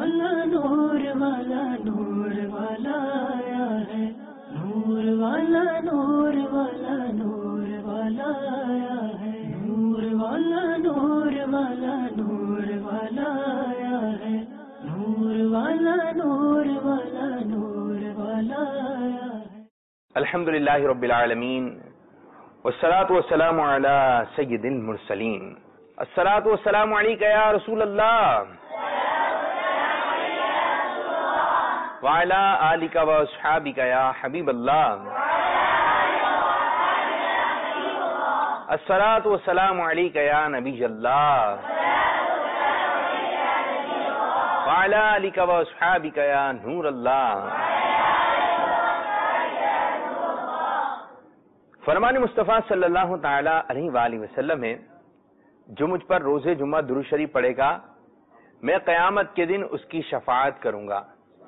والا نور والا نور والا آیا ہے، نور والا نور والا نور والا آیا ہے، نور والا نور والا نور والا آیا ہے، نور والا نور والا نور والا آیا ہے۔ الحمدللہ رب العالمین والصلاة والسلام علی سید المرسلین، الصلاة والسلام علیک یا رسول اللہ وعلی آلک و اصحابک یا حبیب اللہ، الصلاة والسلام علیک یا نبی اللہ وعلی آلک و اصحابک یا نور اللہ۔ فرمان مصطفیٰ صلی اللہ تعالی علیہ وآلہ وسلم ہے، جو مجھ پر روز جمعہ درود شریف پڑھے گا میں قیامت کے دن اس کی شفاعت کروں گا۔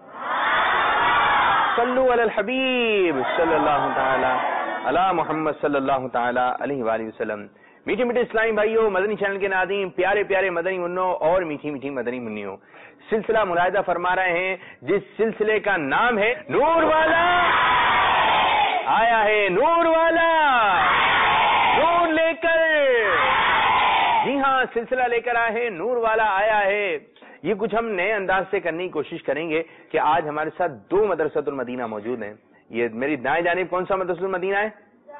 صلو علی الحبیب صلی اللہ تعالی علی محمد صلی اللہ تعالی علیہ وآلہ وسلم۔ میٹھے میٹھے اسلامی بھائیوں، مدنی چینل کے ناظرین، پیارے پیارے مدنی منوں اور میٹھی میٹھی مدنی منیوں، سلسلہ ملاحظہ فرما رہے ہیں جس سلسلے کا نام ہے نور والا آیا ہے، نور والا نور لے کر۔ جی ہاں، سلسلہ لے کر آئے ہیں، نور والا آیا ہے۔ یہ کچھ ہم نئے انداز سے کرنے کی کوشش کریں گے کہ آج ہمارے ساتھ دو مدرسۃ المدینہ موجود ہیں۔ یہ میری دائیں جانب کون سا مدرسۃ المدینہ ہے؟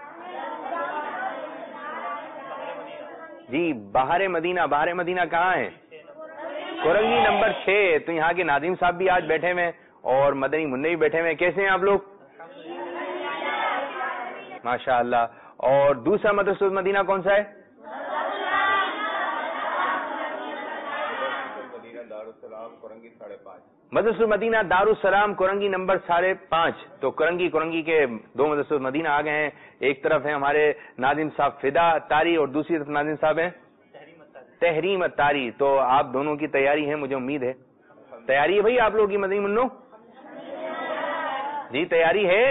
جی، باہر مدینہ۔ باہر مدینہ کہاں ہے؟ کورنگی نمبر 6۔ تو یہاں کے ناظم صاحب بھی آج بیٹھے ہوئے ہیں اور مدنی منع بھی بیٹھے ہوئے ہیں۔ کیسے ہیں آپ لوگ؟ ماشاء اللہ۔ اور دوسرا مدرسۃ المدینہ کون سا ہے؟ مدرسۃ المدینہ دارالسلام کورنگی نمبر 5.5۔ تو کورنگی کے دو مدرسۃ المدینہ آ گئے ہیں۔ ایک طرف ہیں ہمارے ناظم صاحب فدا تاری اور دوسری طرف ناظم صاحب ہیں تحریم تاری۔ تو آپ دونوں کی تیاری ہے، مجھے امید ہے تیاری ہے بھائی آپ لوگوں کی مدنی منو؟ جی تیاری ہے؟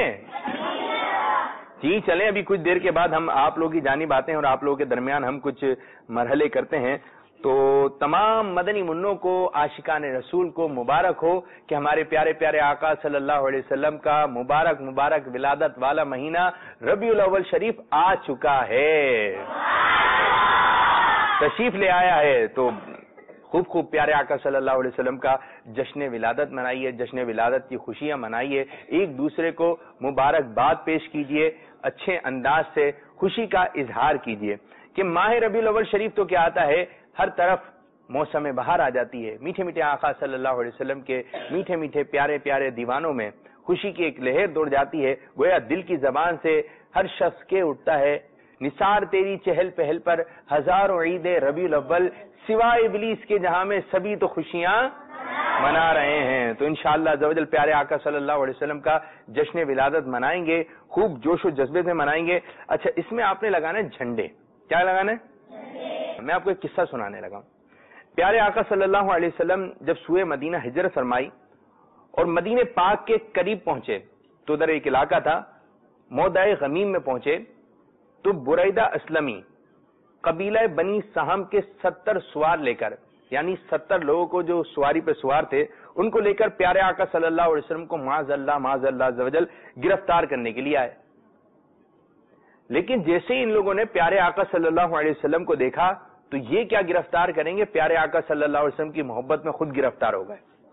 جی چلیں، ابھی کچھ دیر کے بعد ہم آپ لوگوں کی جانب آتے ہیں اور آپ لوگوں کے درمیان ہم کچھ مرحلے کرتے ہیں۔ تو تمام مدنی منوں کو، عاشقان رسول کو مبارک ہو کہ ہمارے پیارے پیارے آقا صلی اللہ علیہ وسلم کا مبارک ولادت والا مہینہ ربیع الاول شریف آ چکا ہے، تشریف لے آیا ہے۔ تو خوب پیارے آقا صلی اللہ علیہ وسلم کا جشن ولادت منائیے، جشن ولادت کی خوشیاں منائیے، ایک دوسرے کو مبارکباد پیش کیجیے، اچھے انداز سے خوشی کا اظہار کیجیے کہ ماہ ربیع الاول شریف تو کیا آتا ہے، ہر طرف موسم بہار آ جاتی ہے۔ میٹھے میٹھے آقا صلی اللہ علیہ وسلم کے میٹھے میٹھے پیارے پیارے دیوانوں میں خوشی کی ایک لہر دوڑ جاتی ہے، گویا دل کی زبان سے ہر شخص کے اٹھتا ہے نثار تیری چہل پہل پر ہزاروں عید ربیع الاول، سوائے ابلیس کے جہاں میں سبھی تو خوشیاں منا رہے ہیں۔ تو انشاءاللہ عزوجل پیارے آقا صلی اللہ علیہ وسلم کا جشن ولادت منائیں گے، خوب جوش و جذبے سے منائیں گے۔ اچھا، اس میں آپ نے لگانا ہے جھنڈے۔ کیا لگانا ہے؟ میں آپ کو ایک قصہ سنانے لگا۔ پیارے آقا صلی اللہ علیہ وسلم جب سوئے مدینہ ہجرت فرمائی اور مدینہ پاک کے قریب پہنچے تو ادھر ایک علاقہ تھا، موضع غمیم میں پہنچے تو بریدہ اسلمی قبیلہ بنی سہم کے 70 سوار لے کر، یعنی 70 لوگوں کو جو سواری پہ سوار تھے ان کو لے کر پیارے آقا صلی اللہ علیہ وسلم کو معاذ اللہ عز وجل گرفتار کرنے کے لیے آئے۔ لیکن جیسے ہی ان لوگوں نے پیارے آقا صلی اللہ علیہ وسلم کو دیکھا تو یہ کیا گرفتار کریں گے، پیارے آقا صلی اللہ علیہ وسلم کی محبت میں خود گرفتار ہو گئے۔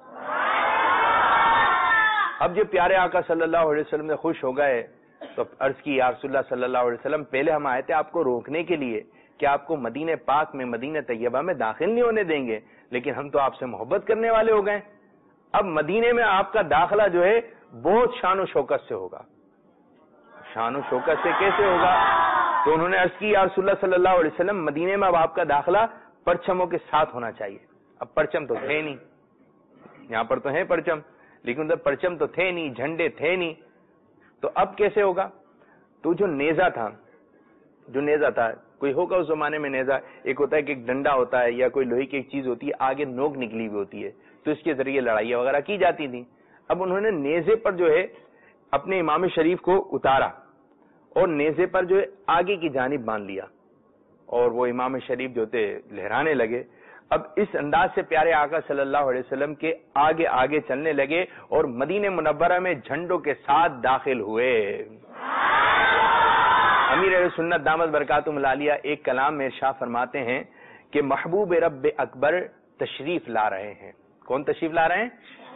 اب جب پیارے آقا صلی اللہ علیہ وسلم سے خوش ہو گئے تو عرض کی، یا رسول اللہ صلی اللہ علیہ وسلم، پہلے ہم آئے تھے آپ کو روکنے کے لیے کہ آپ کو مدینہ پاک میں، مدینہ طیبہ میں داخل نہیں ہونے دیں گے، لیکن ہم تو آپ سے محبت کرنے والے ہو گئے۔ اب مدینے میں آپ کا داخلہ جو ہے بہت شان و شوکت سے ہوگا۔ شان و شوکت سے کیسے ہوگا؟ تو انہوں نے عرض کی، یا رسول اللہ صلی اللہ علیہ وسلم، مدینے میں اب آپ کا داخلہ پرچموں کے ساتھ ہونا چاہیے۔ اب پرچم تو تھے نہیں، یہاں پر تو ہیں پرچم، لیکن ادھر پرچم تو تھے نہیں، جھنڈے تھے نہیں، تو اب کیسے ہوگا؟ تو جو نیزہ تھا، کوئی ہوگا اس زمانے میں نیزہ، ایک ہوتا ہے کہ ایک ڈنڈا ہوتا ہے یا کوئی لوہے کی ایک چیز ہوتی ہے، آگے نوک نکلی ہوئی ہوتی ہے، تو اس کے ذریعے لڑائیاں وغیرہ کی جاتی تھیں۔ اب انہوں نے نیزے پر جو ہے اپنے امام شریف کو اتارا اور نیزے پر جو ہے آگے کی جانب باندھ لیا، اور وہ امام شریف جو تھے لہرانے لگے۔ اب اس انداز سے پیارے آقا صلی اللہ علیہ وسلم کے آگے آگے چلنے لگے اور مدینہ منورہ میں جھنڈوں کے ساتھ داخل ہوئے. امیر اہل سنت دامت برکاتہم العالیہ ایک کلام میں ارشاد فرماتے ہیں کہ محبوب رب اکبر تشریف لا رہے ہیں. کون تشریف لا رہے ہیں؟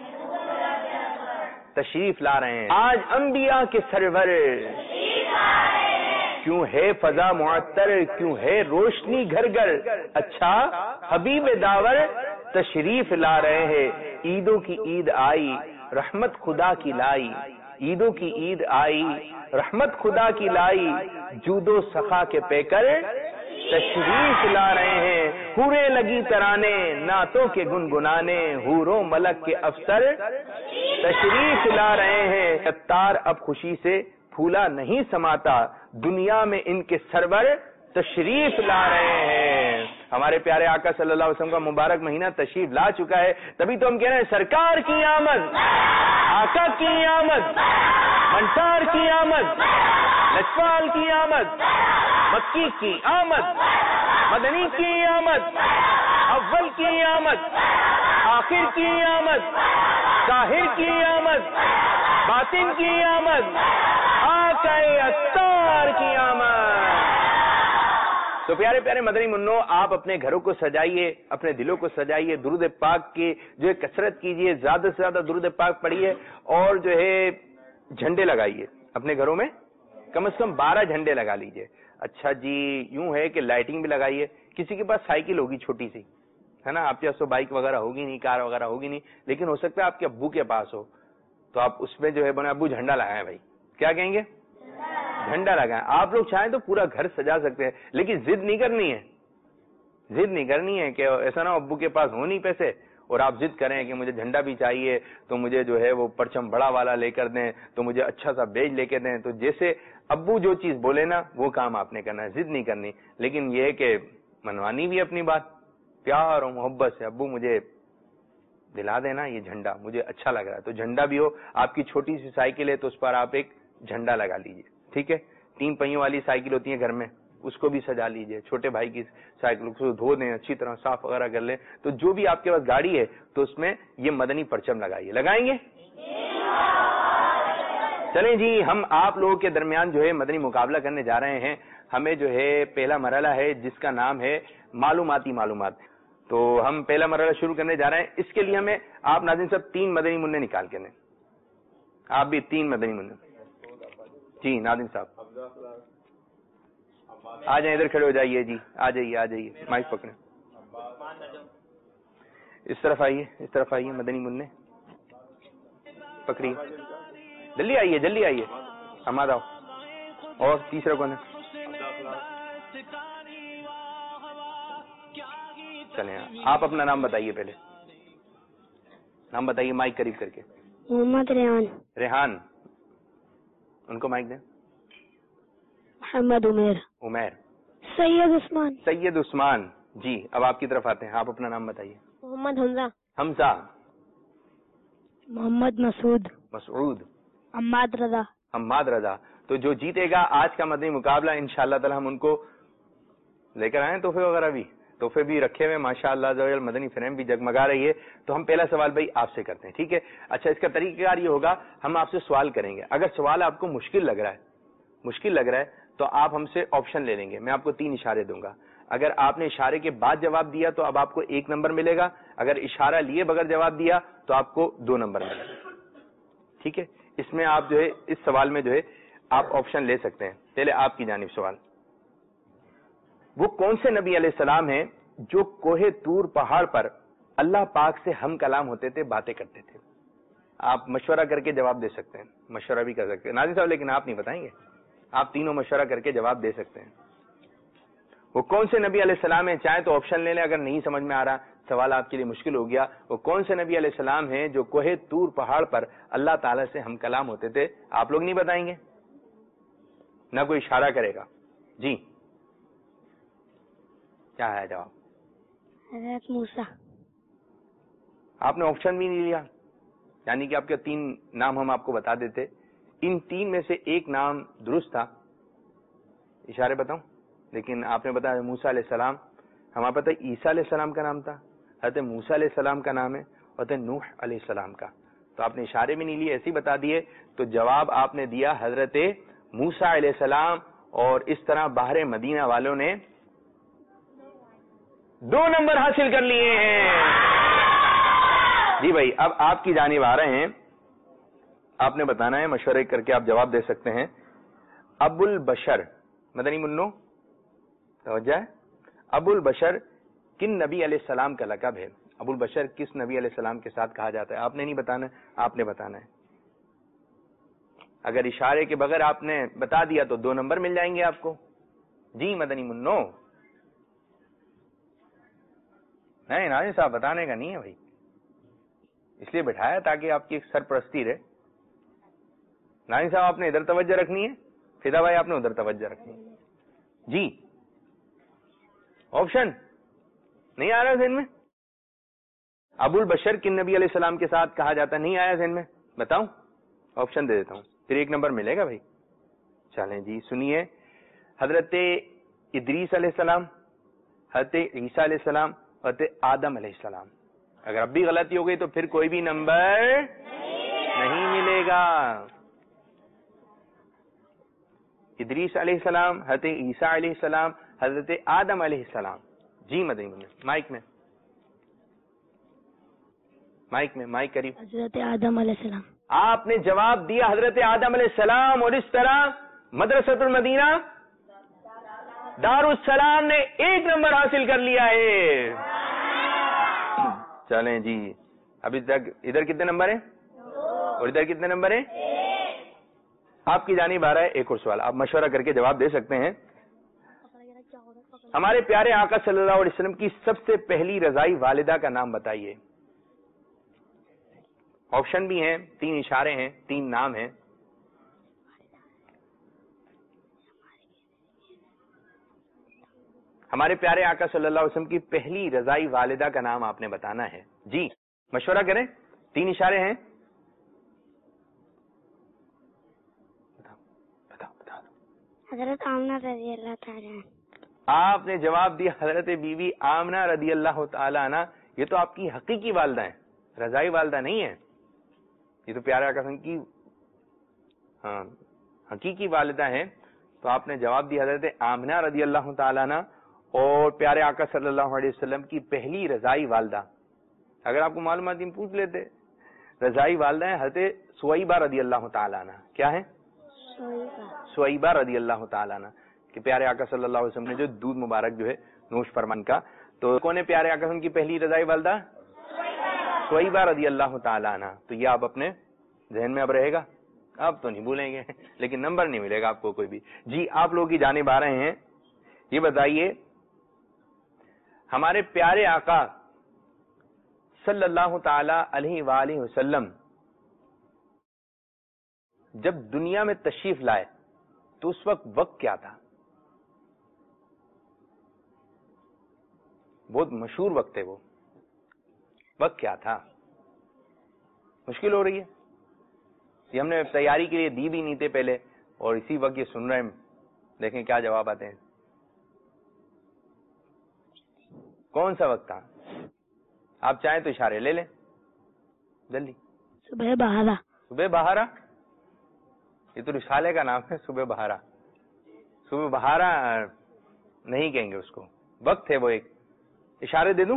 تشریف لا رہے ہیں. آج انبیاء کے سرور کیوں ہے فضا معطر، کیوں ہے روشنی گھر گھر. اچھا حبیب داور تشریف لا رہے ہیں. عیدوں کی عید آئی رحمت خدا کی لائی، عیدوں کی عید آئی رحمت خدا کی لائی، جود و سخا کے پیکر تشریف لا رہے ہیں. حوریں لگی ترانے نعتوں کے گنگنانے، حوروں ملک کے افسر تشریف لا رہے ہیں. ستار اب خوشی سے پھولا نہیں سماتا، دنیا میں ان کے سرور تشریف لا رہے ہیں. ہمارے پیارے آقا صلی اللہ علیہ وسلم کا مبارک مہینہ تشریف لا چکا ہے، تبھی تو ہم کہہ رہے ہیں سرکار کی آمد، آقا کی آمد، منصار کی آمد، لجپال کی آمد، مکی کی آمد، مدنی کی آمد، اول کی آمد، آخر کی آمد، ظاہر کی آمد، باطن کی آمد، آقا اتار کی آمد. تو پیارے پیارے مدنی منو، آپ اپنے گھروں کو سجائیے، اپنے دلوں کو سجائیے، درود پاک کی جو ہے کثرت کیجئے، زیادہ سے زیادہ درود پاک پڑھیے اور جو ہے جھنڈے لگائیے اپنے گھروں میں، کم از کم 12 جھنڈے لگا لیجئے. اچھا جی یوں ہے کہ لائٹنگ بھی لگائیے. کسی کے پاس سائیکل ہوگی چھوٹی سی، ہے نا، آپ کے پاس تو بائک وغیرہ ہوگی نہیں، کار وغیرہ ہوگی نہیں، لیکن ہو سکتا ہے آپ کے ابو کے پاس ہو، تو آپ اس میں جو ہے بولے ابو جھنڈا لگائیں بھائی. کیا کہیں گے؟ جھنڈا لگائیں. آپ لوگ چاہیں تو پورا گھر سجا سکتے ہیں، لیکن ضد نہیں کرنی ہے، ضد نہیں کرنی ہے کہ ایسا نہ ابو کے پاس ہو نہیں پیسے اور آپ ضد کریں کہ مجھے جھنڈا بھی چاہیے تو مجھے جو ہے وہ پرچم بڑا والا لے کر دیں، تو مجھے اچھا سا بیج لے کے دیں. تو جیسے ابو جو چیز بولے نا وہ کام آپ نے کرنا ہے، ضد نہیں کرنی. لیکن یہ ہے کہ منوانی بھی اپنی بات پیار اور محبت سے، ابو مجھے دلا دینا یہ جھنڈا، مجھے اچھا لگ رہا ہے. تو جھنڈا بھی ہو. آپ کی چھوٹی سی سائیکل ہے تو اس پر آپ ایک جھنڈا لگا لیجئے، ٹھیک ہے. 3 پہیوں والی سائیکل ہوتی ہے گھر میں، اس کو بھی سجا لیجئے. چھوٹے بھائی کی سائیکل کو دھو دیں، اچھی طرح صاف وغیرہ کر لیں. تو جو بھی آپ کے پاس گاڑی ہے تو اس میں یہ مدنی پرچم لگائیے. لگائیں گے؟ چلیں جی، ہم آپ لوگوں کے درمیان جو ہے مدنی مقابلہ کرنے جا رہے ہیں. ہمیں جو ہے پہلا مرحلہ ہے جس کا نام ہے معلوماتی معلومات. تو ہم پہلا مرحلہ شروع کرنے جا رہے ہیں. اس کے لیے ہمیں آپ ناظرین صاحب 3 مدنی منع نکال کے دیں. آپ بھی 3 مدنی منع. جی ناظرین صاحب آ جائیں، ادھر کھڑے ہو جائیے. جی آ جائیے، آ جائیے، مائک پکڑیں. اس طرف آئیے، اس طرف آئیے. مدنی منع پکڑیے، جلدی آئیے، جلدی آئیے. حماد آؤ. اور تیسرا کون ہے؟ چلیں آپ اپنا نام بتائیے، پہلے نام بتائیے مائک قریب کر کے. محمد ریحان. ریحان. ان کو مائک دیں. محمد عمیر. عمیر. سید عثمان. سید عثمان. جی اب آپ کی طرف آتے ہیں، آپ اپنا نام بتائیے. محمد حمزہ. حمزہ. محمد مسعود. مسعود. حماد رضا. حماد رضا. تو جو جیتے گا آج کا مدنی مقابلہ انشاءاللہ تعالی ہم ان کو لے کر آئیں تحفے وغیرہ بھی، تحفے بھی رکھے ہوئے ماشاءاللہ، مدنی فریم بھی جگمگا رہی ہے. تو ہم پہلا سوال بھائی آپ سے کرتے ہیں، ٹھیک ہے. اچھا اس کا طریقہ کار یہ ہوگا، ہم آپ سے سوال کریں گے. اگر سوال آپ کو مشکل لگ رہا ہے تو آپ ہم سے آپشن لے لیں گے. میں آپ کو 3 اشارے دوں گا. اگر آپ نے اشارے کے بعد جواب دیا تو اب آپ کو 1 نمبر ملے گا. اگر اشارہ لیے بغیر جواب دیا تو آپ کو 2 نمبر ملے گا، ٹھیک ہے. اس میں آپ جو ہے اس سوال میں جو ہے آپ آپشن لے سکتے ہیں. پہلے آپ کی جانب سوال. وہ کون سے نبی علیہ السلام ہیں جو کوہ طور پہاڑ پر اللہ پاک سے ہم کلام ہوتے تھے، باتیں کرتے تھے؟ آپ مشورہ کر کے جواب دے سکتے ہیں، مشورہ بھی کر سکتے ہیں ناظرین صاحب، لیکن آپ نہیں بتائیں گے، آپ تینوں مشورہ کر کے جواب دے سکتے ہیں. وہ کون سے نبی علیہ السلام ہیں؟ چاہیں تو آپشن لے لیں، اگر نہیں سمجھ میں آ رہا، سوال آپ کے لیے مشکل ہو گیا. وہ کون سے نبی علیہ السلام ہیں جو کوہ طور پہاڑ پر اللہ تعالیٰ سے ہم کلام ہوتے تھے؟ آپ لوگ نہیں بتائیں گے، نہ کوئی اشارہ کرے گا. جی کیا ہے جواب؟ حضرت موسیٰ. آپ نے آپشن بھی نہیں لیا، یعنی کہ آپ کے 3 نام ہم آپ کو بتا دیتے. ان 3 میں سے ایک نام درست تھا. اشارے بتاؤں؟ لیکن آپ نے بتایا موسیٰ علیہ السلام. ہمارا پتہ عیسیٰ علیہ السلام کا نام تھا، حضرت موسیٰ علیہ السلام کا نام ہے، حضرت نوح علیہ السلام کا. تو آپ نے اشارے بھی نہیں لیے، ایسے ہی بتا دیے. تو جواب آپ نے دیا حضرت موسیٰ علیہ السلام، اور اس طرح باہر مدینہ والوں نے 2 نمبر حاصل کر لیے ہیں. جی بھائی، اب آپ کی جانب آ رہے ہیں، آپ نے بتانا ہے، مشورے کر کے آپ جواب دے سکتے ہیں. ابو البشر، مدنی منو توجہ ہے، ابو البشر کن نبی علیہ السلام کا لقب ہے؟ ابو البشر کس نبی علیہ السلام کے ساتھ کہا جاتا ہے؟ آپ نے نہیں بتانا، آپ نے بتانا ہے. اگر اشارے کے بغیر آپ نے بتا دیا تو 2 نمبر مل جائیں گے آپ کو. جی مدنی منو. نہیں ناظرین صاحب، بتانے کا نہیں ہے بھائی، اس لیے بٹھایا تاکہ آپ کی ایک سرپرستی رہے. ناظرین صاحب آپ نے ادھر توجہ رکھنی ہے، فدا بھائی آپ نے ادھر توجہ رکھنی ہے. جی آپشن نہیں آ رہا ذہن میں؟ ابو البشر کن نبی علیہ السلام کے ساتھ کہا جاتا ہے؟ نہیں آیا ذہن میں؟ بتاؤں؟ آپشن دے دیتا ہوں، پھر 1 نمبر ملے گا بھائی. چلیں جی سنیے، حضرت ادریس علیہ السلام، حضرت عیسیٰ علیہ السلام، حضرت آدم علیہ السلام. اگر اب بھی غلطی ہو گئی تو پھر کوئی بھی نمبر نہیں ملے گا. ادریس علیہ السلام، حضرت عیسیٰ علیہ السلام، حضرت آدم علیہ السلام. جی مدنی مائک میں، مائک قریب. حضرت آدم علیہ السلام. آپ نے جواب دیا حضرت آدم علیہ السلام، اور اس طرح مدرسۃ المدینہ دار السلام نے 1 نمبر حاصل کر لیا ہے. چلیں جی، ابھی تک ادھر کتنے نمبر ہیں اور ادھر کتنے نمبر ہیں؟ آپ کی جانب آ رہا ہے ایک اور سوال، آپ مشورہ کر کے جواب دے سکتے ہیں. ہمارے پیارے آقا صلی اللہ علیہ وسلم کی سب سے پہلی رضائی والدہ کا نام بتائیے. آپشن بھی ہیں، 3 اشارے ہیں، 3 نام ہیں. ہمارے پیارے آقا صلی اللہ علیہ وسلم کی پہلی رضائی والدہ کا نام آپ نے بتانا ہے. جی مشورہ کریں، 3 اشارے ہیں. بتاؤ. حضرت آمنہ رضی اللہ تعالیٰ. آپ نے جواب دیا حضرت بی بی آمنہ رضی اللہ تعالی عنہ. یہ تو آپ کی حقیقی والدہ ہیں، رضائی والدہ نہیں ہے. یہ تو پیارے آقا کی حقیقی والدہ ہیں. تو آپ نے جواب دیا حضرت آمنہ رضی اللہ تعالی عنہ، اور پیارے آقا صلی اللہ علیہ وسلم کی پہلی رضائی والدہ، اگر آپ کو معلومات ہم پوچھ لیتے، رضائی والدہ ہیں حضرت سویبہ رضی اللہ تعالی عنہ. کیا ہے؟ سویبہ رضی اللہ تعالی عنہ. کہ پیارے آقا صلی اللہ علیہ وسلم نے جو دودھ مبارک جو ہے نوش فرمان کا، تو کون ہے پیارے آقا کی پہلی رضائی والدہ؟ سویبہ رضی اللہ تعالی عنہ. تو یہ آپ اپنے ذہن میں اب رہے گا، اب تو نہیں بھولیں گے، لیکن نمبر نہیں ملے گا آپ کو کوئی بھی. جی آپ لوگوں کی جانب آ رہے ہیں، یہ بتائیے ہمارے پیارے آقا صلی اللہ تعالی علیہ وآلہ وسلم جب دنیا میں تشریف لائے تو اس وقت کیا تھا؟ بہت مشہور وقت ہے وہ. وقت کیا تھا؟ مشکل ہو رہی ہے، یہ ہم نے تیاری کے لیے دی بھی نہیں تھے پہلے، اور اسی وقت یہ سن رہے ہیں. دیکھیں کیا جواب آتے ہیں. کون سا وقت تھا؟ آپ چاہیں تو اشارے لے لیں جلدی. صبح بہارا. صبح بہارا؟ یہ تو رسالے کا نام ہے. صبح بہارا، صبح بہارا نہیں کہیں گے اس کو، وقت ہے وہ. ایک اشارے دے دوں؟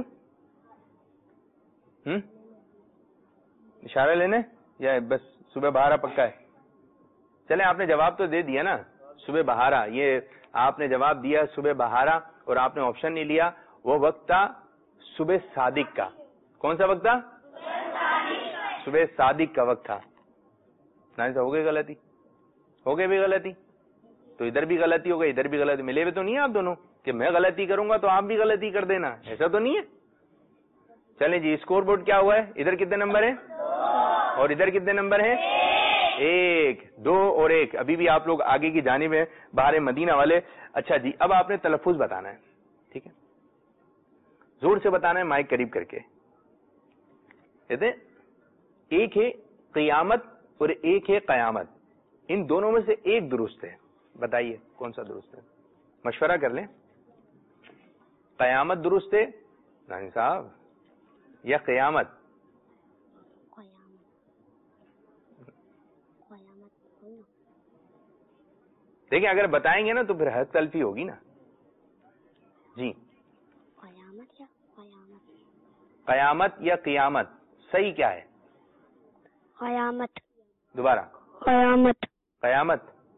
اشارے لینے یا بس صبح بہارا پکا ہے؟ چلیں آپ نے جواب تو دے دیا نا، صبح بہارا. یہ آپ نے جواب دیا صبح بہارا، اور آپ نے آپشن نہیں لیا. وہ وقت تھا صبح صادق کا. کون سا وقت تھا؟ صبح صادق کا وقت تھا. ہو گئی غلطی، ہو گئی بھی غلطی، تو ادھر بھی غلطی ہو گئی، ادھر بھی غلطی. ملے ہوئے تو نہیں ہے آپ دونوں کہ میں غلطی کروں گا تو آپ بھی غلطی کر دینا، ایسا تو نہیں ہے. چلیں جی، اسکور بورڈ کیا ہوا ہے؟ ادھر کتنے نمبر ہیں اور ادھر کتنے نمبر ہیں؟ 1 2 اور 1. ابھی بھی آپ لوگ آگے کی جانب ہیں باہر مدینہ والے. اچھا جی، اب آپ نے تلفظ بتانا ہے، ٹھیک ہے؟ زور سے بتانا ہے، مائک قریب کر کے. کہتے ہیں ایک ہے قیامت اور ایک ہے قیامت، ان دونوں میں سے ایک درست ہے. بتائیے کون سا درست ہے؟ مشورہ کر لیں. قیامت درست ہے نانی صاحب یا قیامت؟ دیکھیں اگر بتائیں گے نا تو پھر حد تلفی ہوگی نا. جی قیامت یا قیامت صحیح کیا ہے؟ قیامت. دوبارہ قیامت. قیامت.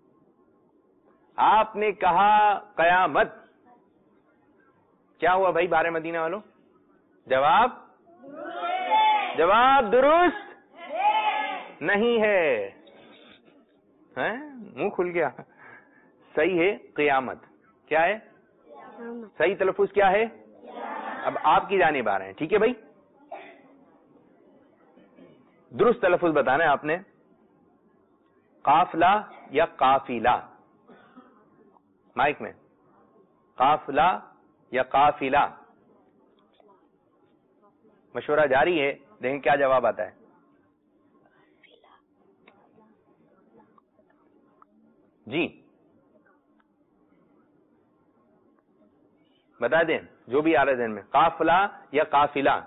آپ نے کہا قیامت. کیا ہوا بھائی بارے مدینہ والوں؟ جواب درست نہیں ہے. منہ کھل گیا. صحیح ہے قیامت. کیا ہے صحیح تلفظ؟ کیا ہے؟ اب آپ کی جانب آ رہے ہیں. ٹھیک ہے بھائی درست تلفظ بتانا ہے آپ نے. قافلہ یا قافلہ؟ مائک میں قافلہ یا قافلہ؟ مشورہ جاری ہے. دیکھیں کیا جواب آتا ہے. جی بتا دیں جو بھی آ رہا ہے ذہن میں. قافلہ یا قافلہ؟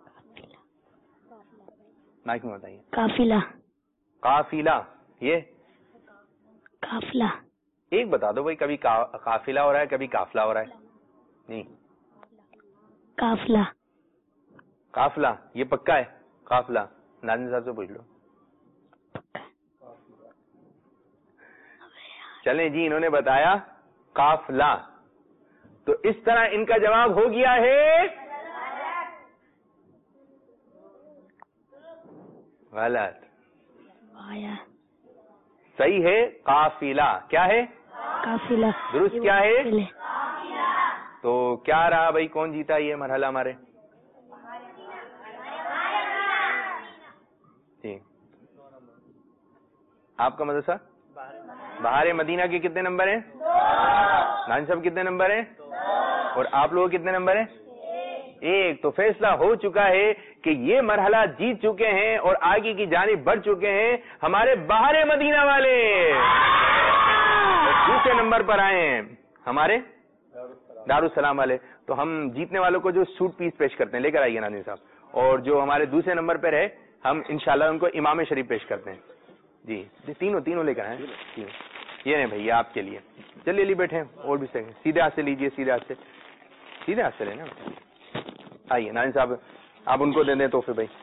مائک میں بتائیے. قافلہ. قافلہ. یہ قافلہ. ایک بتا دو بھائی, کبھی قافلہ ہو رہا ہے کبھی قافلہ ہو رہا ہے. نہیں قافلہ. قافلہ یہ پکا ہے. قافلہ ناظرین صاحب سے پوچھ لو. چلیں جی انہوں نے بتایا قافلہ, تو اس طرح ان کا جواب ہو گیا ہے غلط. صحیح ہے قافلہ. کیا ہے؟ قافلہ. درست کیا ہے؟ تو کیا رہا بھائی, کون جیتا یہ مرحلہ ہمارے؟ جی آپ کا مدرسہ بہار مدینہ کے کتنے نمبر ہیں؟ نان صاحب کتنے نمبر ہیں؟ اور آپ لوگ کتنے نمبر ہیں؟ ایک. تو فیصلہ ہو چکا ہے کہ یہ مرحلہ جیت چکے ہیں اور آگے کی جانب بڑھ چکے ہیں ہمارے بہار مدینہ والے. دوسرے نمبر پر آئے ہیں ہمارے دارالسلام والے. تو ہم جیتنے والوں کو جو سوٹ پیس پیش کرتے ہیں لے کر آئیے ناظرین صاحب, اور جو ہمارے دوسرے نمبر پر ہے ہم انشاءاللہ ان کو امام شریف پیش کرتے ہیں. جی تینوں لے کر آئے. یہ نہیں بھائی آپ کے لیے. چلیے لی بیٹھے, اور بھی صحیح. سیدھے ہاتھ سے لیجئے, سیدھے ہاتھ سے لینا. آئیے ناظرین صاحب آپ ان کو دے دیں تحفے بھائی.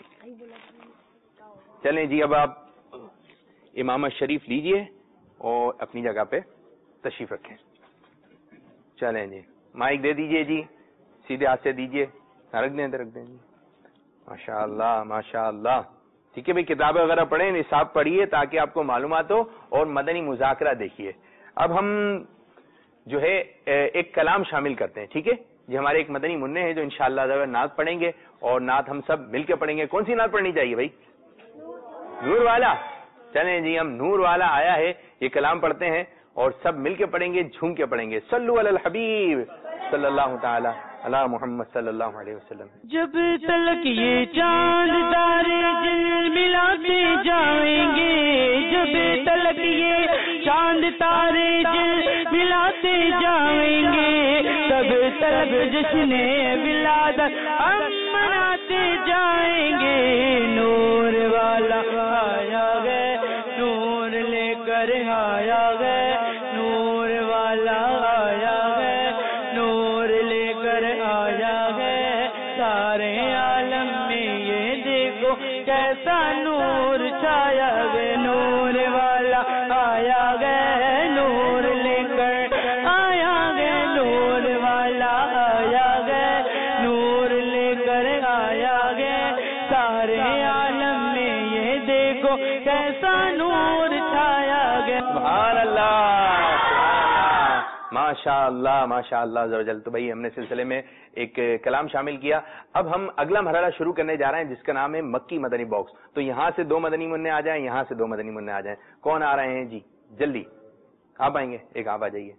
چلیں جی اب آپ امامت شریف لیجئے اور اپنی جگہ پہ تشریف رکھیں. چلیں جی مائک دے دیجئے جی, سیدھے ہاتھ سے دیجئے. رکھ دیں جی. ماشاء اللہ ماشاء اللہ. ٹھیک ہے بھائی, کتابیں وغیرہ پڑھیں, نصاب پڑھیے تاکہ آپ کو معلومات ہو, اور مدنی مذاکرہ دیکھیے. اب ہم جو ہے ایک کلام شامل کرتے ہیں. ٹھیک ہے جی, ہمارے ایک مدنی منع ہے جو انشاءاللہ نعت پڑھیں گے, اور نعت ہم سب مل کے پڑھیں گے. کون سی نعت پڑھنی چاہیے بھائی؟ نور والا. چلیں جی ہم نور والا آیا ہے, یہ کلام پڑھتے ہیں اور سب مل کے پڑھیں گے, جھوم کے پڑھیں گے. صلو علی الحبیب صلی اللہ تعالی علی محمد صلی اللہ علیہ وسلم. جب تلک یہ چاند تارے جل ملاتے جائیں گے, جب تلک یہ چاند تارے جل ملاتے جائیں گے, تب تلک جشن ولادت ہم مناتے جائیں گے. نور والا آیا گئے, نور لے کر آیا گئے, نور والا آیا گئے, نور لے کر آیا گئے. سارے عالم میں یہ دیکھو کیسا نور چھایا گئے. نور والا آیا گئے, نور لے کر آیا گئے, نور والا آیا گئے, نور لے کر آیا گئے. سارے عالم میں یہ دیکھو کیسا نور چھایا گیا. سبحان اللہ ماشاء اللہ ماشاء اللہ عز و جل. تو بھائی ہم نے سلسلے میں ایک کلام شامل کیا. اب ہم اگلا مرحلہ شروع کرنے جا رہے ہیں جس کا نام ہے مکی مدنی باکس. تو یہاں سے 2 مدنی منع آ جائیں, یہاں سے 2 مدنی منع آ جائیں. کون آ رہے ہیں جی جلدی؟ آپ آئیں گے, ایک آپ آ جائیے,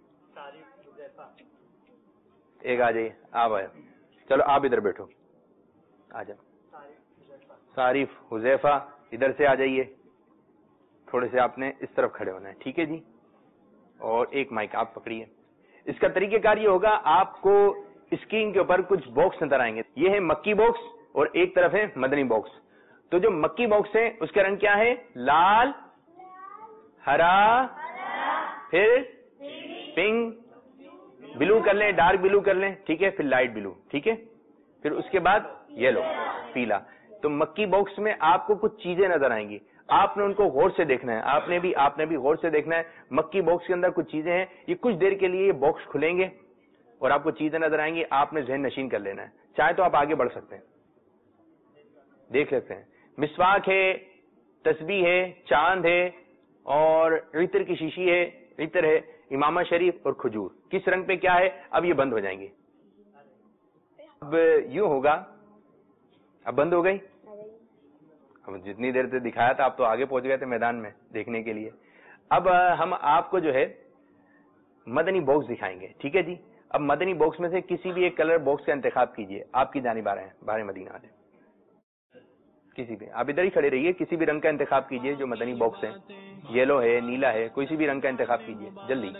ایک آ جائیے, آپ آئے. چلو آپ ادھر بیٹھو, آ جاؤ. صارف حذیفہ ادھر سے آ جائیے, تھوڑے سے آپ نے اس طرف کھڑے ہونا ہے. ٹھیک ہے جی, اور ایک مائک آپ پکڑیے. اس کا طریقہ کار یہ ہوگا, آپ کو اسکرین کے اوپر کچھ باکس نظر آئیں گے. یہ ہے مکی باکس اور ایک طرف ہے مدنی باکس. تو جو مکی باکس ہے اس کا رنگ کیا ہے؟ لال، ہرا، پھر پنک، بلو کر لیں، ڈارک بلو کر لیں، ٹھیک ہے، پھر لائٹ بلو، ٹھیک ہے، پھر اس کے بعد یلو، پیلا. تو مکی باکس میں آپ کو کچھ چیزیں نظر آئیں گی، آپ نے ان کو غور سے دیکھنا ہے. آپ نے بھی غور سے دیکھنا ہے. مکی باکس کے اندر کچھ چیزیں ہیں، یہ کچھ دیر کے لیے یہ باکس کھلیں گے اور آپ کو چیزیں نظر آئیں گی. آپ نے ذہن نشین کر لینا ہے. چاہے تو آپ آگے بڑھ سکتے ہیں، دیکھ لیتے ہیں. مسواک ہے، تسبیح ہے، چاند ہے اور عطر کی شیشی ہے، عطر ہے، امامہ شریف اور کھجور. کس رنگ پہ کیا ہے؟ اب یہ بند ہو جائیں گے. اب یوں ہوگا، اب بند ہو گئی. اب جتنی دیر سے دکھایا تھا آپ تو آگے پہنچ گئے تھے میدان میں دیکھنے کے لیے. اب ہم آپ کو جو ہے مدنی باکس دکھائیں گے، ٹھیک ہے جی. اب مدنی باکس میں سے کسی بھی ایک کلر باکس کا انتخاب کیجئے. آپ کی جانب آ رہے ہیں بہار مدینہ والے، کسی بھی، آپ ادھر ہی کھڑے رہیے. کسی بھی رنگ کا انتخاب کیجئے جو مدنی باکس ہے، یلو ہے، نیلا ہے، کوئی سی بھی رنگ کا انتخاب کیجئے جلدی.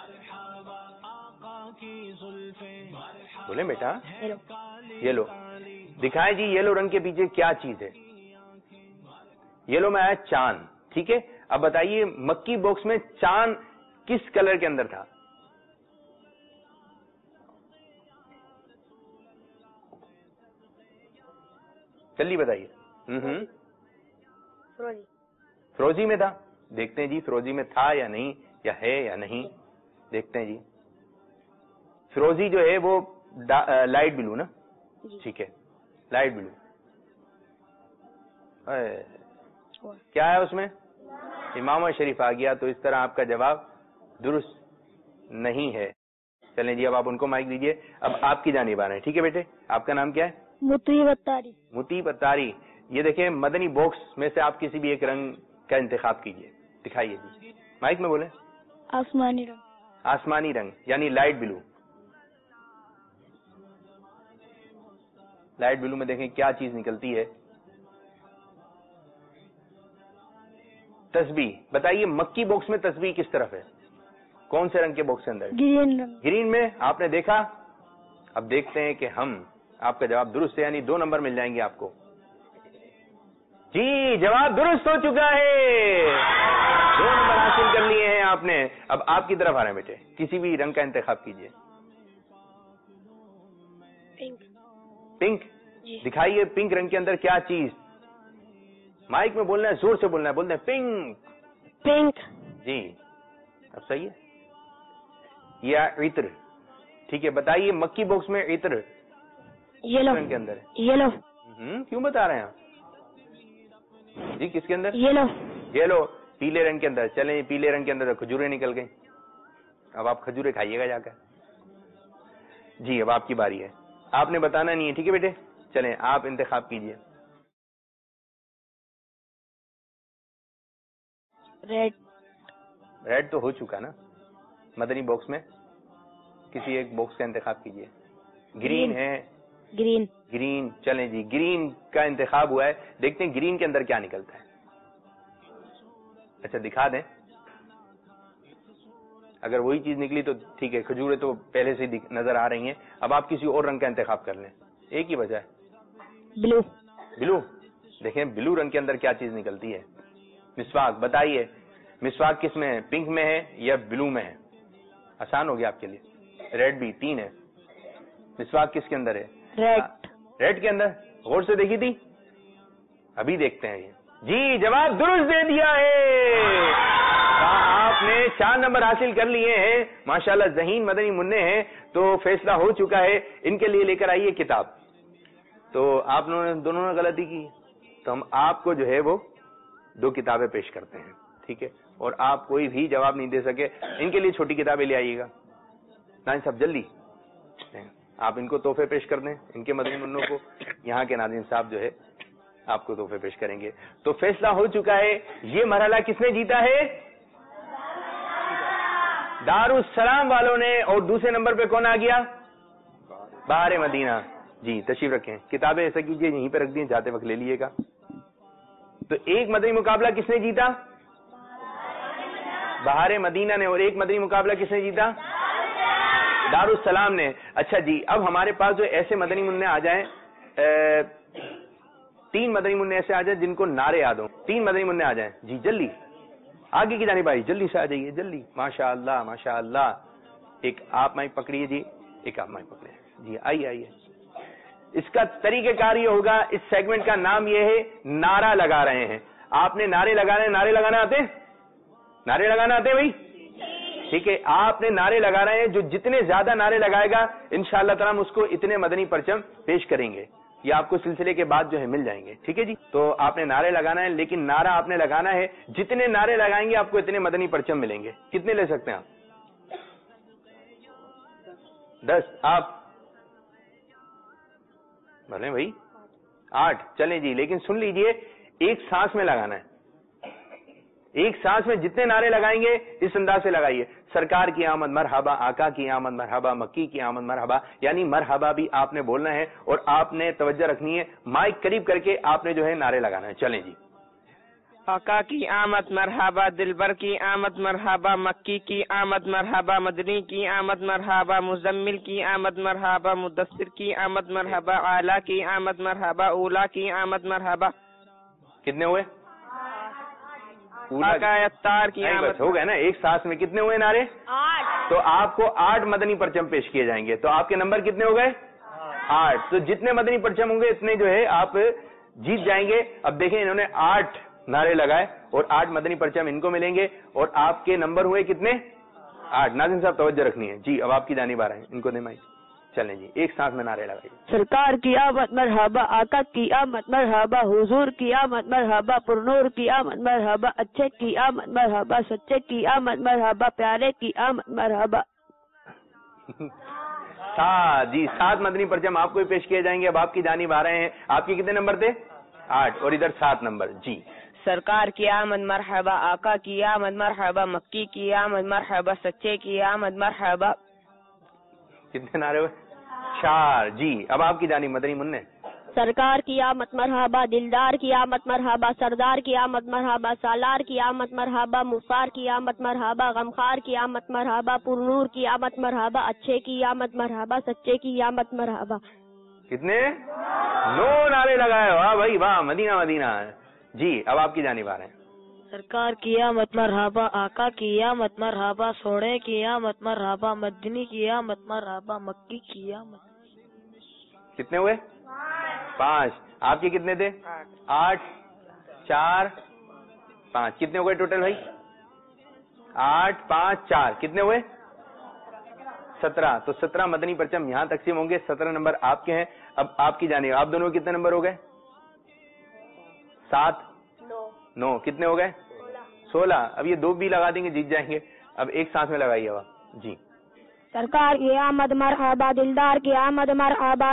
بولیں بیٹا. یلو دکھائیں جی. یلو رنگ کے پیچھے کیا چیز ہے؟ یلو میں آیا چاند، ٹھیک ہے. اب بتائیے مکی باکس میں چاند کس کلر کے اندر تھا؟ جلدی بتائیے. فروزی میں تھا. دیکھتے ہیں جی فروزی میں تھا یا نہیں، یا ہے یا نہیں، دیکھتے ہیں جی. فروزی جو ہے وہ لائٹ بلو نا، ٹھیک ہے، لائٹ بلو. کیا ہے اس میں؟ امامہ شریف آ گیا. تو اس طرح آپ کا جواب درست نہیں ہے. چلیں جی اب آپ ان کو مائک دیجئے. اب آپ کی جانب آ رہے ہیں، ٹھیک ہے بیٹے. آپ کا نام کیا ہے؟ مطیب اتاری. مطیب اتاری. یہ دیکھیں مدنی باکس میں سے آپ کسی بھی ایک رنگ کا انتخاب کیجئے. دکھائیے جی، مائک میں بولیں. آسمانی رنگ. آسمانی رنگ یعنی لائٹ بلو. لائٹ بلو میں دیکھیں کیا چیز نکلتی ہے. تسبیح. بتائیے مکی باکس میں تسبیح کس طرف ہے؟ کون سے رنگ کے باکس کے اندر؟ گرین رنگ. گرین میں. آپ نے دیکھا. اب دیکھتے ہیں کہ ہم آپ کا جواب درست ہے یعنی 2 نمبر مل جائیں گے آپ کو. جی جواب درست ہو چکا ہے، 2 نمبر حاصل کر لیے ہیں آپ نے. اب آپ کی طرف آ رہے ہیں بیٹے. کسی بھی رنگ کا انتخاب کیجئے. پنک. پنک. دکھائیے پنک رنگ کے اندر کیا چیز. مائک میں بولنا ہے، زور سے بولنا ہے. بولتے ہیں پنک. پنک. جی اب صحیح ہے. یا عطر. ٹھیک ہے. بتائیے مکی باکس میں عطر یلو رنگ کے اندر ہے. یلو. کیوں بتا رہے ہیں آپ جی؟ کس کے اندر؟ یلو. یلو. پیلے رنگ کے اندر. چلیں پیلے رنگ کے اندر کھجوریں نکل گئی. اب آپ کھجوریں کھائیے گا جا کر. جی اب آپ کی باری ہے. آپ نے بتانا نہیں ہے، ٹھیک ہے بیٹے. چلیں آپ انتخاب کیجئے. ریڈ. ریڈ تو ہو چکا نا مدنی باکس میں. کسی ایک باکس کا انتخاب کیجئے. گرین ہے. گرین. گرین. چلیں جی گرین کا انتخاب ہوا ہے. دیکھتے ہیں گرین کے اندر کیا نکلتا ہے. اچھا دکھا دیں. اگر وہی چیز نکلی تو ٹھیک ہے. کھجوریں تو پہلے سے نظر آ رہی ہیں. اب آپ کسی اور رنگ کا انتخاب کر لیں. ایک ہی وجہ ہے. بلو. بلو. دیکھیں بلو رنگ کے اندر کیا چیز نکلتی ہے. مسواک. بتائیے مسواک کس میں ہے؟ پنک میں ہے یا بلو میں ہے؟ آسان ہو گیا آپ کے لیے. ریڈ بھی 3 ہے. مسواک کس کے اندر ہے؟ ریڈ. ریڈ کے اندر. غور سے دیکھی تھی. ابھی دیکھتے ہیں. جی جواب درست دے دیا ہے. آپ نے 4 نمبر حاصل کر لیے ہیں. ماشاءاللہ ذہین مدنی منع ہیں. تو فیصلہ ہو چکا ہے. ان کے لیے لے کر آئیے کتاب. تو آپ نے دونوں نے غلطی کی تو ہم آپ کو جو ہے وہ 2 کتابیں پیش کرتے ہیں، ٹھیک ہے. اور آپ کوئی بھی جواب نہیں دے سکے. ان کے لیے چھوٹی کتابیں لے آئیے گا. ناظرین صاحب جلدی آپ ان کو تحفے پیش کر دیں. ان کے مدنی منوں کو یہاں کے ناظرین صاحب جو ہے آپ کو تحفے پیش کریں گے. تو فیصلہ ہو چکا ہے. یہ مرحلہ کس نے جیتا ہے؟ دارالسلام والوں نے. اور دوسرے نمبر پہ کون آ گیا؟ بہار مدینہ. جی تشریف رکھیں. کتابیں ایسا کیجئے یہیں پہ رکھ دیں، جاتے وقت لے لیے گا. تو ایک مدنی مقابلہ کس نے جیتا؟ بہار مدینہ نے. اور ایک مدنی مقابلہ کس نے جیتا؟ دارالسلام نے. اچھا جی, اب ہمارے پاس جو ایسے مدنی منع آ جائیں, 3 مدنی منع ایسے آ جائیں جن کو نعرے یاد ہوں. 3 مدنی منع آ جائیں جی, جلدی آگے کی جانب آئی, جلدی سے آ جائیے جلدی. ماشاء اللہ ماشاء اللہ. ایک آپ مائک پکڑیے جی, ایک آپ مائک پکڑیے جی, آئیے آئیے. اس کا طریقہ کار یہ ہوگا, اس سیگمنٹ کا نام یہ ہے نعرہ لگا رہے ہیں. آپ نے نعرے لگانے, نعرے لگانا آتے ہیں, نعرے لگانا آتے ہیں بھائی, ٹھیک ہے. آپ نے نعرے لگا رہے ہیں, جو جتنے زیادہ نعرے لگائے گا انشاءاللہ تعالی ہم اس کو اتنے مدنی پرچم پیش کریں گے. یہ آپ کو سلسلے کے بعد جو ہے مل جائیں گے, ٹھیک ہے جی. تو آپ نے نعرے لگانا ہے, لیکن نعرہ آپ نے لگانا ہے, جتنے نعرے لگائیں گے آپ کو اتنے مدنی پرچم ملیں گے. کتنے لے سکتے ہیں آپ؟ 10. آپ بھلے بھائی 8 چلیں جی, لیکن سن لیجئے ایک سانس میں لگانا ہے. ایک سانس میں جتنے نعرے لگائیں گے اس انداز سے لگائیے. سرکار کی آمد مرحبا, آقا کی آمد مرحبا, مکی کی آمد مرحبا, یعنی مرحبا بھی آپ نے بولنا ہے اور آپ نے توجہ رکھنی ہے, مائک قریب کر کے آپ نے جو ہے نعرے لگانا ہے. چلیں جی. آقا کی آمد مرحبا, دلبر کی آمد مرحبا, مکی کی آمد مرحبا, مدنی کی آمد مرحبا, مزمل کی آمد مرحبا, مدثر کی آمد مرحبا, اعلیٰ کی آمد مرحبا, اولا کی آمد مرحبا. کتنے ہوئے؟ آقا اتار کی آمد. ہو گئے نا, ایک سانس میں کتنے ہوئے نعرے؟ 8. تو آپ کو 8 مدنی پرچم پیش کیے جائیں گے. تو آپ کے نمبر کتنے ہو گئے؟ 8. تو جتنے مدنی پرچم ہوں گے اتنے جو ہے آپ جیت جائیں گے. اب دیکھیں انہوں نے 8 نعرے لگائے اور 8 مدنی پرچم ان کو ملیں گے, اور آپ کے نمبر ہوئے کتنے؟ 8. ناظرین صاحب توجہ رکھنی ہے جی. اب آپ کی جانب آ رہے ہیں, ان کو دے مائک. چلیں جی, ایک سانس میں نعرے لگائیے. سرکار کی آمد مرحبا, آقا کی آمد مرحبا, حضور کی آمد مرحبا, پرنور کی آمد مرحبا, اچھے کی آمد مرحبا, سچے کی آمد مرحبا, پیارے کی آمد مرحبا. 7 جی, 7 مدنی پرچم آپ کو ہی پیش کیے جائیں گے. اب آپ کی جانب آ رہے ہیں, آپ کے کتنے نمبر تھے؟ 8, اور ادھر 7 نمبر جی. سرکار کی آمد مرحبا, آقا کی آمد مرحبا, مکی کی آمد مرحبا, سچے کی آمد مرحبا. کتنے نعرے ہوئے؟ 4 جی. اب آپ کی جانب مدنی منع. سرکار کی آمد مرحبا, دلدار کی آمد مرحبا, سردار کی آمد مرحبا, سالار کی آمد مرحبا, مفار کی آمد مرحبا, غمخار کی آمد مرحبا, پرنور کی آمد مرحبا, اچھے کی آمد مرحبا, سچے کی آمد مرحبا. کتنے؟ 9 نعرے لگائے. واہ بھائی واہ, مدینہ مدینہ جی. اب آپ کی جانب آ رہے ہیں. سرکار کی آمد مرحبا, آقا کی آمد مرحبا, سوڑے کی آمد مرحبا, مدنی کی آمد مرحبا, مکی کی آمد. کتنے ہوئے؟ 5. آپ کے کتنے تھے؟ 8, 4, 5. کتنے ہوئے ٹوٹل بھائی؟ 8, 5, 4. کتنے ہوئے؟ 17. تو 17 مدنی پرچم یہاں تقسیم ہوں گے. 17 نمبر آپ کے ہیں. اب آپ کی جانب, آپ دونوں کتنے نمبر ہو گئے؟ 7, 9. کتنے ہو گئے؟ 16. اب یہ 2 بھی لگا دیں گے, جیت جائیں گے. اب ایک سانس میں لگائیے آپ جی. سرکار کی آمد مرحبا, دلدار کی آمد مرحبا.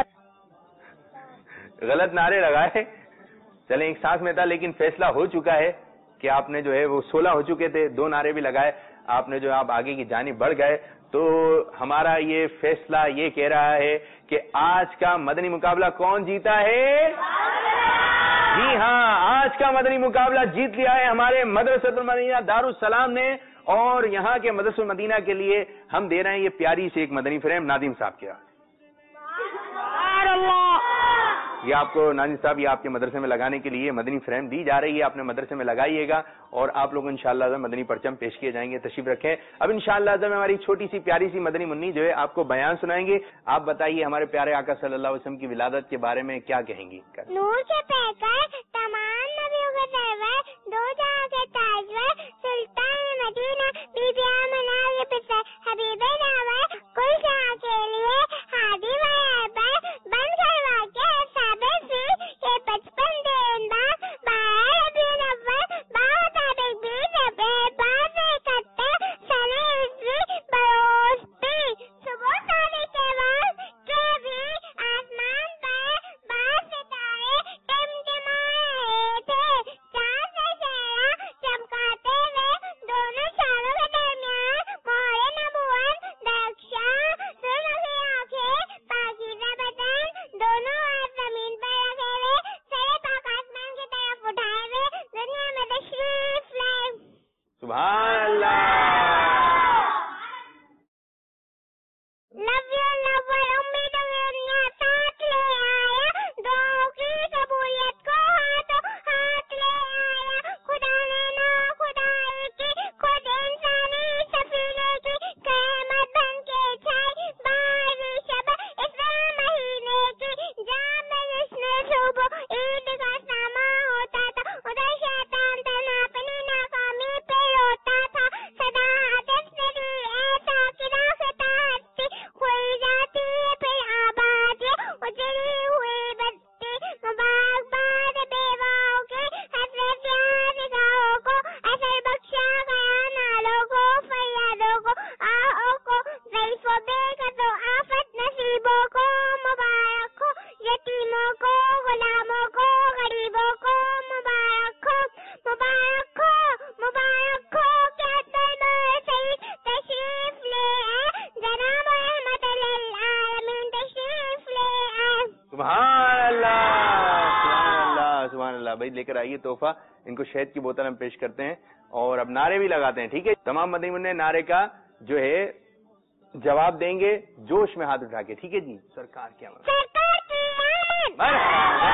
غلط نعرے لگائے. چلیں ایک سانس میں تھا, لیکن فیصلہ ہو چکا ہے کہ آپ نے جو ہے وہ 16 ہو چکے تھے. 2 نعرے بھی لگائے, آپ نے جو آپ آگے کی جانب بڑھ گئے. تو ہمارا یہ فیصلہ یہ کہہ رہا ہے کہ آج کا مدنی مقابلہ کون جیتا ہے؟ جی ہاں, آج کا مدنی مقابلہ جیت لیا ہے ہمارے مدرسۃ المدینہ دارالسلام نے. اور یہاں کے مدرسۃ المدینہ کے لیے ہم دے رہے ہیں یہ پیاری سی ایک مدنی فریم نادم صاحب کے. یہ آپ کو ناظرین صاحب, یہ آپ کے مدرسے میں لگانے کے لیے مدنی فریم دی جا رہی ہے. آپ نے مدرسے میں لگائیے گا اور آپ لوگ انشاءاللہ مدنی پرچم پیش کیے جائیں گے. تشریف رکھیں. اب انشاءاللہ ہماری چھوٹی سی پیاری سی مدنی منی جو ہے آپ کو بیان سنائیں گے. آپ بتائیے ہمارے پیارے آقا صلی اللہ علیہ وسلم کی ولادت کے بارے میں کیا کہیں گی؟ نور سے پیکر تمام نبیوں کے سرور, 2 جہاں کے تاجور, سلطان مدینہ, بی بی آمنہ کے پتر, حبیب نامور, کل جہاں کے لیے ہادی و رہبر, بن کروا کے ثابت سی یہ 55 دن بعد 12 ربیع الاول باوطابق 20 ربیع بعد اکہتر سنہ عیسوی بروز پیر صبح سالی کے وقت کے بھی آسمان پر بعض ستارے ٹمٹمائے رہے تھے. چاند سے چہرہ چمکاتے ہوئے دونوں چاروں کے درمیان مہر نبوت درخشاں سرخی آنکھیں, پاکیزہ بدن, دونوں ہاتھ زمین پر رکھے ہوئے, سر پاک آسمان کی طرف اٹھائے ہوئے دنیا میں تشریف لائے. سبحان اللہ. لے کر آئیے تحفہ. ان کو شہد کی بوتل ہم پیش کرتے ہیں اور اب نعرے بھی لگاتے ہیں. ٹھیک ہے, تمام مدنی منع نعرے کا جو ہے جواب دیں گے جوش میں ہاتھ اٹھا کے. ٹھیک ہے جی. سرکار کی آمد, مرحبا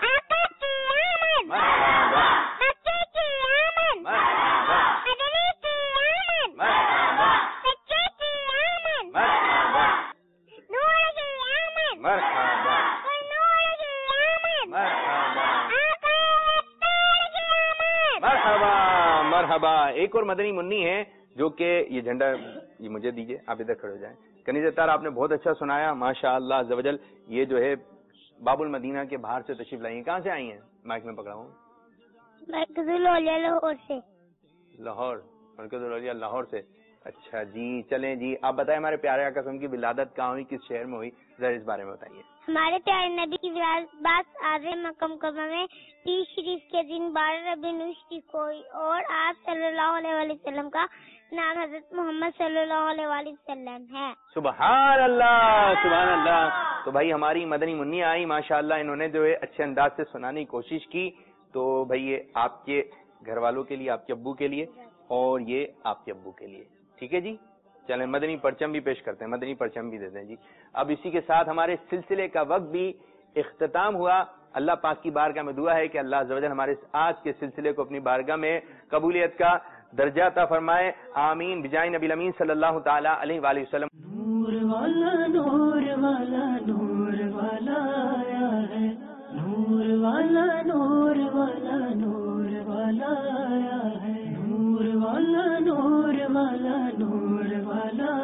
مرحبا مرحبا. ایک اور مدنی منی ہے جو کہ یہ جھنڈا یہ مجھے دیجئے, آپ ادھر کھڑے ہو جائیں. کنیز اطہار آپ نے بہت اچھا سنایا ماشاء اللہ عز و جل. یہ جو ہے باب المدینہ کے باہر سے تشریف لائی ہیں. کہاں سے آئی ہیں؟ مائک میں پکڑا ہوں. لاہور سے. لاہور, مرکز الاولیاء لاہور سے. اچھا جی, چلیں جی. آپ بتائیں ہمارے پیارے آقا کی ولادت کہاں ہوئی, کس شہر میں ہوئی, ذرا اس بارے میں بتائیے. ہمارے پیارے نبی کی ولادت آذر مکہ مکرمہ میں 30 شریف کے دن 12 ربیع الاول شریف کو ہوئی اور آپ صلی اللہ علیہ وسلم کا نام حضرت محمد صلی اللہ علیہ وسلم ہے. سبحان اللہ سبحان اللہ. تو بھائی ہماری مدنی منی آئی ماشاءاللہ, انہوں نے جو ہے اچھے انداز سے سنانے کی کوشش کی. تو بھائی یہ آپ کے گھر والوں کے لیے, آپ کے ابو کے لیے, اور یہ آپ کے ابو کے لیے. ٹھیک ہے جی. چلیں مدنی پرچم بھی پیش کرتے ہیں, مدنی پرچم بھی دیتے ہیں جی. اب اسی کے ساتھ ہمارے سلسلے کا وقت بھی اختتام ہوا. اللہ پاک کی بارگاہ میں دعا ہے کہ اللہ عز و جل ہمارے آج کے سلسلے کو اپنی بارگاہ میں قبولیت کا درجہ عطا فرمائے. آمین بجائے نبی الامین صلی اللہ تعالی علیہ وآلہ وسلم. نور والا نور والا نور والا آیا ہے, نور والا نور والا نور والا آیا ہے, نور والا نور والا نور والا